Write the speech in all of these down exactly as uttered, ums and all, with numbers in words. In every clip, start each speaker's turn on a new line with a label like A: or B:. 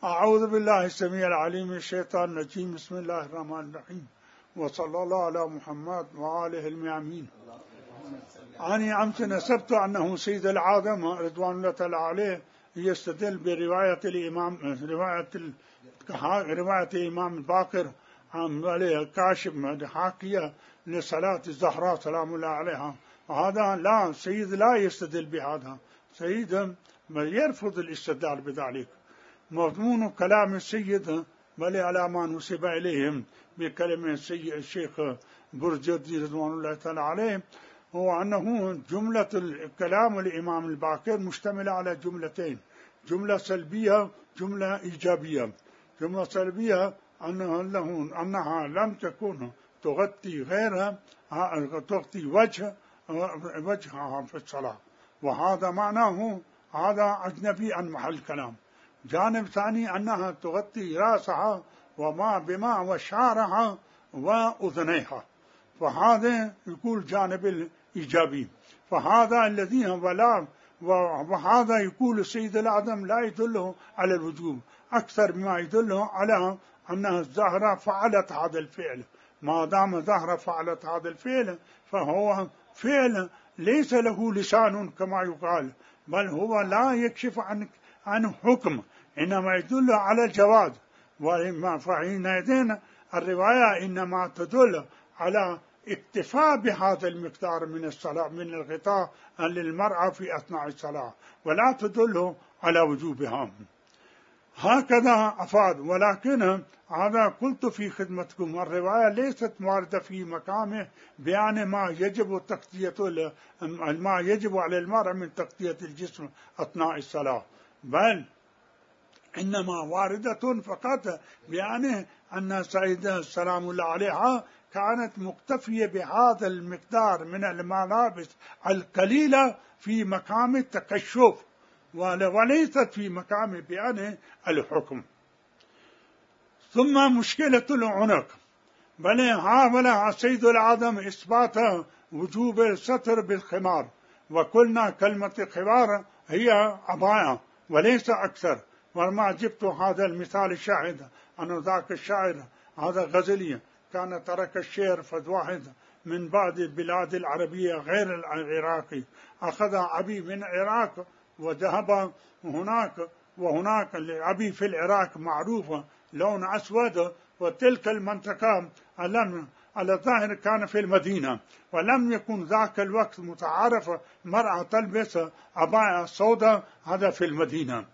A: أعوذ بالله السميع العليم من الشيطان الرجيم. بسم الله الرحمن الرحيم، وصلى الله على محمد وآله الميامين. أنا أمس نسبت أنه سيد العالم رضوان الله تعالى عليه يستدل برواية الإمام رواية رواية الإمام الباقر عن كاشف حاكية لصلاة الزهراء سلام الله عليها. هذا لا، سيد لا يستدل بهذا، سيد يرفض الاستدلال بذلك. مضمون كلام السيد بل على ما نسب إليهم بكلمة السيد الشيخ برجردي رضوان الله تعالى عليه هو أنه جملة الكلام الإمام الباقر مشتملة على جملتين، جملة سلبية جملة إيجابية. جملة سلبية أنه أنها لم تكن تغطي غيرها، تغطي وجه وجهها في الصلاة، وهذا معناه هذا أجنبي عن محل الكلام. جانب ثاني أنها تغطي رأسها وما بما وشعرها وأذنيها، فهذا يقول جانب الإيجابي. فهذا الذي ولا وهذا يقول سيد الأعظم لا يدله على الوجوب أكثر مما يدله على أن الزهرة فعلت هذا الفعل. ما دام الزهرة فعلت هذا الفعل فهو فعل ليس له لسان كما يقال، بل هو لا يكشف عن عن حكم، إنما يدل على الجواز. وإما فحينئذ الرواية إنما تدل على اكتفاء بهذا المقدار من الصلاة من الغطاء للمرأة في أثناء الصلاة، ولا تدل على وجوبها. هكذا أفاد. ولكن هذا قلت في خدمتكم، الرواية ليست واردة في مقامه بيان ما يجب تغطية ما يجب على المرأة من تغطية الجسم أثناء الصلاة، بل إنما واردة فقط بيان أن سيدة سلام الله عليها كانت مكتفية بهذا المقدار من الملابس القليلة في مقام التكشف، وليست في مقام بيان الحكم. ثم مشكلة العنق، بل حاول السيد الأعظم إثبات وجوب الستر بالخمار، وقلنا كلمة خمار هي عباية وليس أكثر. وما جبت هذا المثال الشاهد أن ذاك الشاعر هذا غزلي كان ترك الشعر فد واحد من بعض البلاد العربية غير العراقي، أخذ عبي من العراق وذهب هناك، وهناك العبي في العراق معروفة لون أسود، وتلك المنطقة لم على الظاهر كان في المدينة، ولم يكن ذاك الوقت متعارف مرأة تلبس عباية سوداء هذا في المدينة.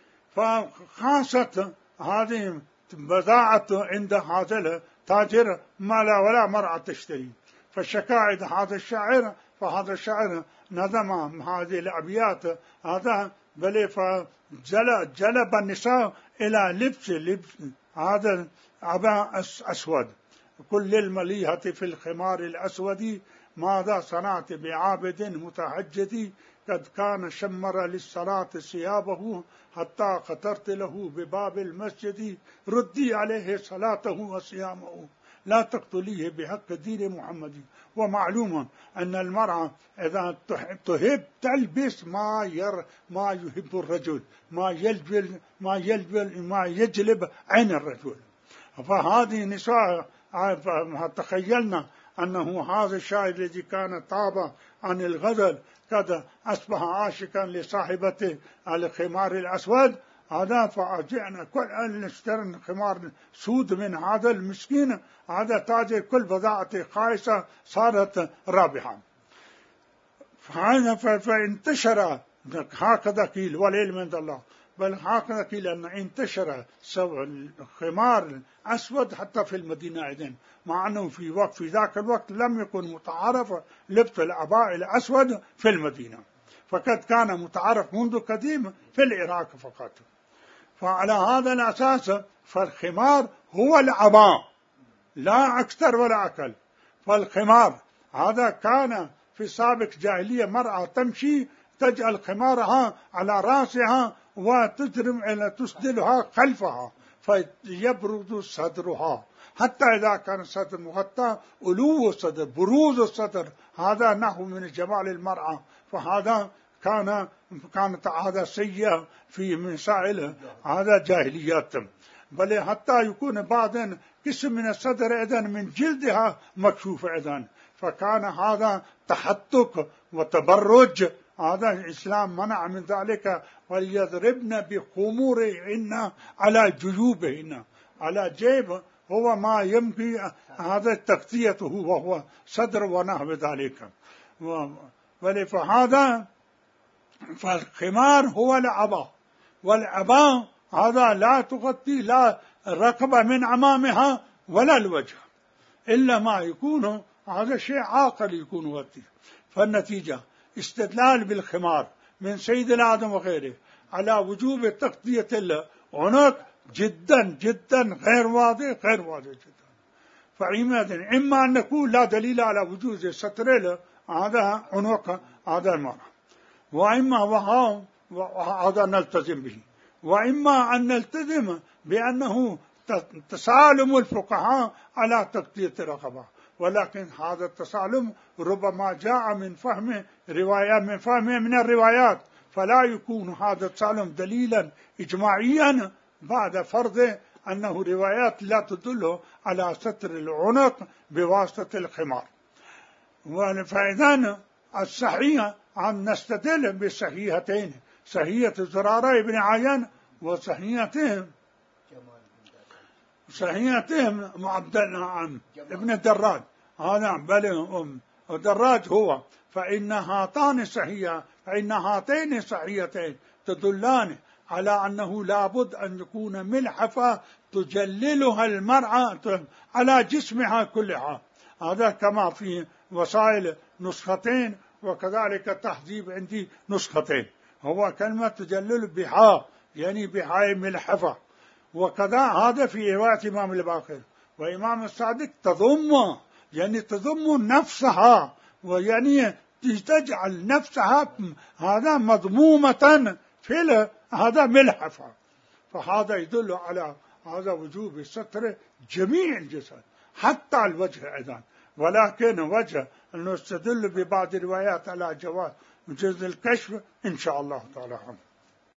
A: فخاصة هذه بضاعة عند هذا التاجر ما لا ولا مرأة تشتري، فالشكايد هذا الشاعر فهذا الشاعر نظم هذه الأبيات هذا بل فجلب النساء إلى لبس لبس هذا عباء أسود. كل المليهة في الخمار الأسود، ماذا صنعت بعابد متهجد، قد كان شمر للصلاة ثيابه حتى خطرت له بباب المسجد، ردي عليه صلاته وصيامه لا تقتليه بحق دين محمد. ومعلوم أن المرأة إذا تحب تلبس ما ير ما يحب الرجل، ما يجلب ما يجلب ما يجلب عين الرجل. فهذه نساء تخيلنا أنه هذا الشاعر الذي كان طاب عن الغزل قد أصبح عاشقا لصاحبة الخمار الأسود هذا، فأجئنا كل نشتري خمار سود من هذا المسكين هذا تاجر، كل بضاعة خايسة صارت رابحة. فانتشر هكذا قيل والعلم عند الله، بل هكذا قيل أن انتشر الخمار الأسود حتى في المدينة أيضا، مع أنه في وقت في ذاك الوقت لم يكن متعارف لبس العباء الأسود في المدينة، فقد كان متعارف منذ قديم في العراق فقط. فعلى هذا الأساس فالخمار هو العباء لا أكثر ولا أقل. فالخمار هذا كان في سابق جاهلية مرأة تمشي تجعل خمارها على رأسها وتجرم إلى تسدلها خلفها فيبرز صدرها، حتى إذا كان الصدر مغطى ألو الصدر بروز الصدر، هذا نحو من جمال المرأة. فهذا فكان كانت عادة سيئة في مسائل هذا جاهليات، بل حتى يكون بعضا قسم من الصدر إذن من جلدها مكشوف إذن، فكان هذا تحتك وتبرج، هذا الإسلام منع من ذلك. وليضربن بخمورهن على جيوبهن، على جيب هو ما يمكن هذا تغطيته وهو صدر ونحو ذلك. فهذا فالخمار هو العباء، والعباء هذا لا تغطي لا الرقبة من أمامها ولا الوجه، إلا ما يكون هذا شيء عاقل يكون غطي. فالنتيجة استدلال بالخمار من سيد العالم وغيره على وجوب تغطية العنق جدا جدا غير واضح، غير واضح جدا. فعندئذ إما أن نقول لا دليل على وجود ستر هذا عنق هذا المرأة، وإما وهو هذا نلتزم به، وإما أن نلتزم بأنه تسالم الفقهاء على تغطية الرقبة، ولكن هذا التسالم ربما جاء من فهم روايات من فهم من الروايات، فلا يكون هذا التسالم دليلا إجماعيا بعد فرض أنه روايات لا تدل على ستر العنق بواسطة الخمار. فإذا الصحيح أن نستدل بصحيحتين، صحيحة زرارة بن عيان وصحيحتهم صحيحتهم عبد ابن الدراج، هذا بل الدراج هو. فإن هاتان صحيحة فإن هاتين صحيحتين تدلان على أنه لابد أن يكون ملحفة تجللها المرأة على جسمها كلها، هذا كما في وسائل نسختين، وكذلك التحذيب عندي نسختين، هو كلمة تجلل بها يعني بها ملحفة. وكذا هذا في رواية إمام الباقر وإمام الصادق تضم يعني تضم نفسها، ويعني تجعل نفسها هذا مضمومة في هذا ملحفة، فهذا يدل على هذا وجوب ستر جميع الجسد حتى الوجه أيضا. ولكن وجه أن نستدل ببعض الروايات على جواز جزء الكشف إن شاء الله تعالى.